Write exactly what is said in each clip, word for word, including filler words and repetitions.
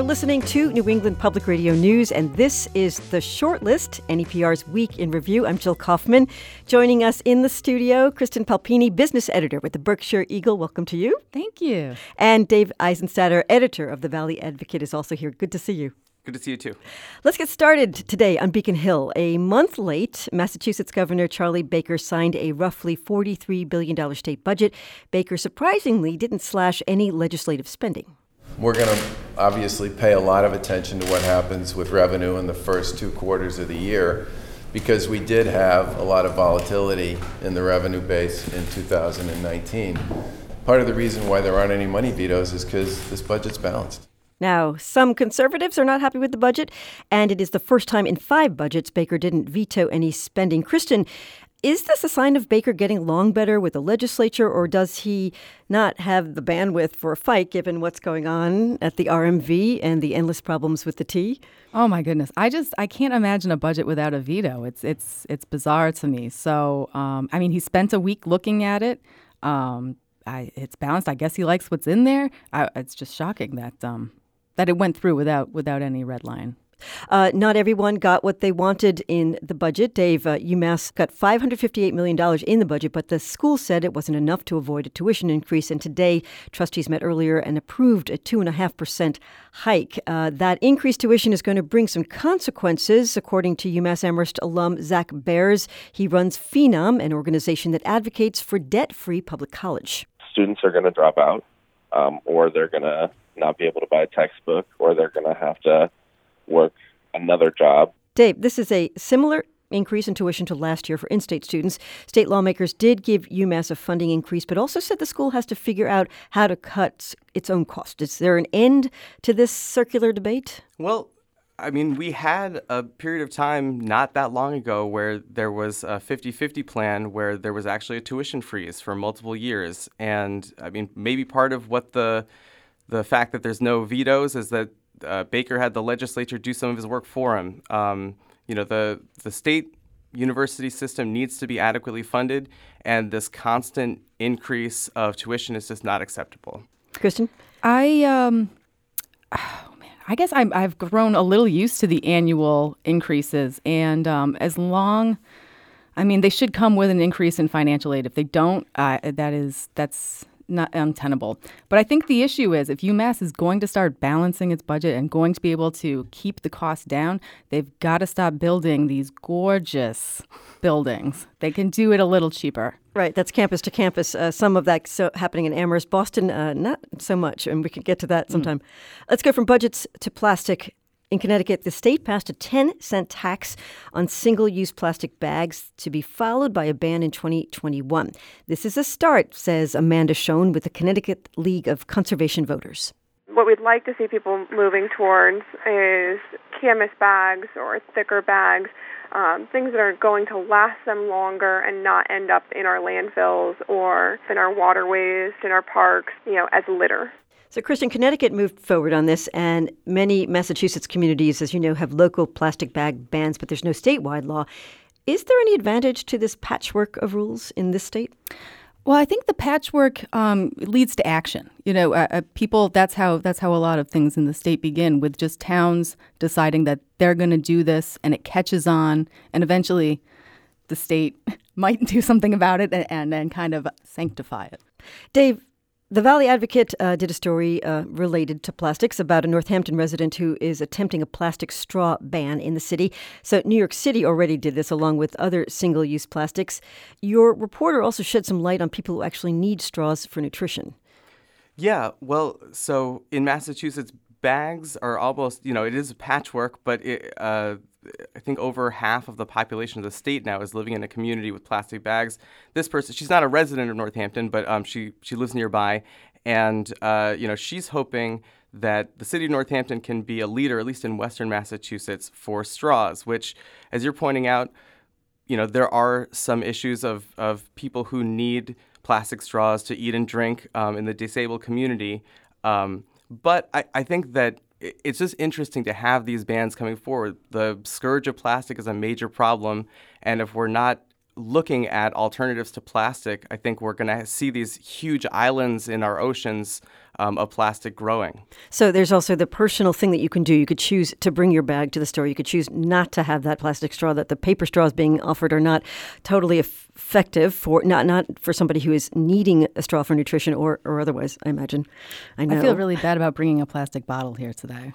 listening to New England Public Radio News, and this is The Short List, N E P R's Week in Review. I'm Jill Kaufman. Joining us in the studio, Kristen Palpini, business editor with the Berkshire Eagle. Welcome to you. Thank you. And Dave Eisenstatter, editor of the Valley Advocate, is also here. Good to see you. Good to see you, too. Let's get started today on Beacon Hill. A month late, Massachusetts Governor Charlie Baker signed a roughly forty-three billion dollars state budget. Baker surprisingly didn't slash any legislative spending. We're going to obviously pay a lot of attention to what happens with revenue in the first two quarters of the year, because we did have a lot of volatility in the revenue base in two thousand nineteen. Part of the reason why there aren't any money vetoes is because this budget's balanced. Now, some conservatives are not happy with the budget, and it is the first time in five budgets Baker didn't veto any spending. Kristen, is this a sign of Baker getting along better with the legislature, or does he not have the bandwidth for a fight given what's going on at the R M V and the endless problems with the T? Oh, my goodness. I just I can't imagine a budget without a veto. It's it's it's bizarre to me. So, um, I mean, he spent a week looking at it. Um, I, it's balanced. I guess he likes what's in there. I, it's just shocking that um, that it went through without without any red line. Uh, not everyone got what they wanted in the budget. Dave, uh, UMass got five hundred fifty-eight million dollars in the budget, but the school said it wasn't enough to avoid a tuition increase. And today, trustees met earlier and approved a two point five percent hike. Uh, that increased tuition is going to bring some consequences, according to UMass Amherst alum Zach Bears. He runs Phenom, an organization that advocates for debt-free public college. Students are going to drop out, um, or they're going to not be able to buy a textbook, or they're going to have to work another job. Dave, this is a similar increase in tuition to last year for in-state students. State lawmakers did give UMass a funding increase, but also said the school has to figure out how to cut its own cost. Is there an end to this circular debate? Well, I mean, we had a period of time not that long ago where there was a fifty-fifty plan where there was actually a tuition freeze for multiple years. And, I mean, maybe part of what the the fact that there's no vetoes is that Uh, Baker had the legislature do some of his work for him. Um, you know, the the state university system needs to be adequately funded, and this constant increase of tuition is just not acceptable. Kristen? I um, oh man, I guess I'm, I've grown a little used to the annual increases, and um, as long, I mean, they should come with an increase in financial aid. If they don't, uh, that is that's. not untenable. But I think the issue is if UMass is going to start balancing its budget and going to be able to keep the costs down, they've got to stop building these gorgeous buildings. They can do it a little cheaper. Right. That's campus to campus. Uh, some of that so happening in Amherst. Boston, uh, not so much. And we can get to that sometime. Mm. Let's go from budgets to plastic. In Connecticut, the state passed a ten cent tax on single-use plastic bags to be followed by a ban in twenty twenty-one. This is a start, says Amanda Schoen with the Connecticut League of Conservation Voters. What we'd like to see people moving towards is canvas bags or thicker bags, um, things that are going to last them longer and not end up in our landfills or in our waterways, in our parks, you know, as litter. So, Kristen, Connecticut moved forward on this, and many Massachusetts communities, as you know, have local plastic bag bans, but there's no statewide law. Is there any advantage to this patchwork of rules in this state? Well, I think the patchwork um, leads to action. You know, uh, uh, people, that's how that's how a lot of things in the state begin, with just towns deciding that they're going to do this, and it catches on, and eventually the state might do something about it and then kind of sanctify it. Dave, the Valley Advocate uh, did a story uh, related to plastics about a Northampton resident who is attempting a plastic straw ban in the city. So New York City already did this along with other single-use plastics. Your reporter also shed some light on people who actually need straws for nutrition. Yeah, well, so in Massachusetts, bags are almost, you know, it is a patchwork, but it, uh, I think over half of the population of the state now is living in a community with plastic bags. This person, she's not a resident of Northampton, but um, she she lives nearby, and uh, you know she's hoping that the city of Northampton can be a leader, at least in Western Massachusetts, for straws. Which, as you're pointing out, you know there are some issues of of people who need plastic straws to eat and drink um, in the disabled community. Um, but I, I think that it's just interesting to have these bans coming forward. The scourge of plastic is a major problem, and if we're not looking at alternatives to plastic, I think we're going to see these huge islands in our oceans um, of plastic growing. So there's also the personal thing that you can do. You could choose to bring your bag to the store. You could choose not to have that plastic straw, that the paper straws being offered are not totally effective for not not for somebody who is needing a straw for nutrition or, or otherwise, I imagine. I know. I feel really bad about bringing a plastic bottle here today.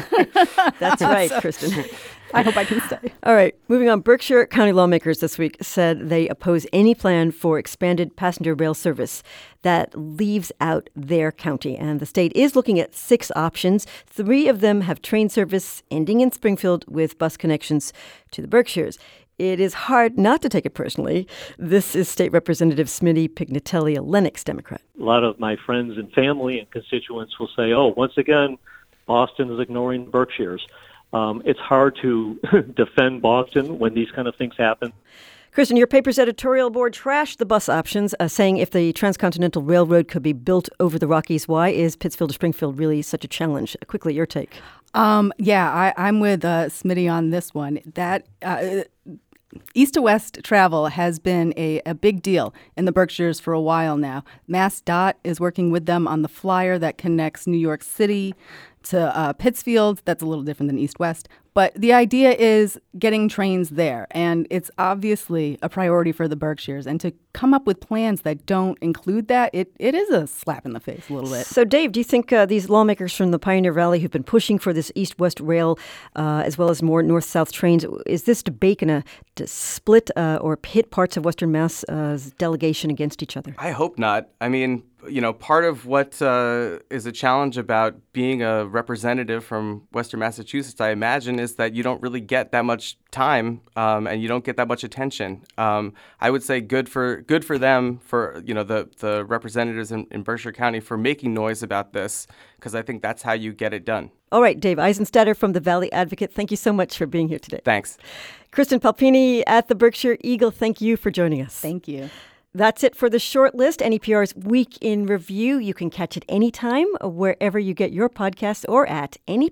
That's right, Kristen. I hope I can stay. All right, moving on. Berkshire County lawmakers this week said they oppose any plan for expanded passenger rail service that leaves out their county. And the state is looking at six options. Three of them have train service ending in Springfield with bus connections to the Berkshires. It is hard not to take it personally. This is State Representative Smitty Pignatelli, a Lennox Democrat. A lot of my friends and family and constituents will say, oh, once again, Boston is ignoring the Berkshires. Um, it's hard to defend Boston when these kind of things happen. Kristen, your paper's editorial board trashed the bus options, uh, saying if the Transcontinental Railroad could be built over the Rockies, why is Pittsfield to Springfield really such a challenge? Quickly, your take. Um, yeah, I, I'm with uh, Smitty on this one. That uh, east to west travel has been a, a big deal in the Berkshires for a while now. MassDOT is working with them on the flyer that connects New York City to uh, Pittsfield. That's a little different than east-west. But the idea is getting trains there, and it's obviously a priority for the Berkshires. And to come up with plans that don't include that, it, it is a slap in the face a little bit. So, Dave, do you think uh, these lawmakers from the Pioneer Valley who've been pushing for this east-west rail uh, as well as more north-south trains, is this debate going to split uh, or pit parts of Western Mass's delegation against each other? I hope not. I mean, you know, part of what uh, is a challenge about being a representative from Western Massachusetts, I imagine, is that you don't really get that much time um, and you don't get that much attention. Um, I would say good for good for them, for, you know, the, the representatives in, in Berkshire County for making noise about this, because I think that's how you get it done. All right, Dave Eisenstatter from the Valley Advocate, thank you so much for being here today. Thanks. Kristen Palpini at the Berkshire Eagle, thank you for joining us. Thank you. That's it for the short list, N E P R's Week in Review. You can catch it anytime, wherever you get your podcasts, or at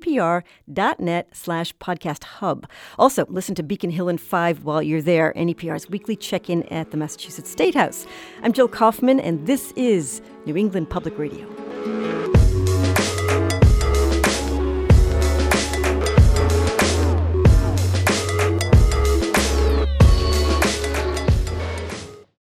nepr.net slash podcast hub. Also, listen to Beacon Hill and Five while you're there, N E P R's weekly check-in at the Massachusetts State House. I'm Jill Kaufman, and this is New England Public Radio.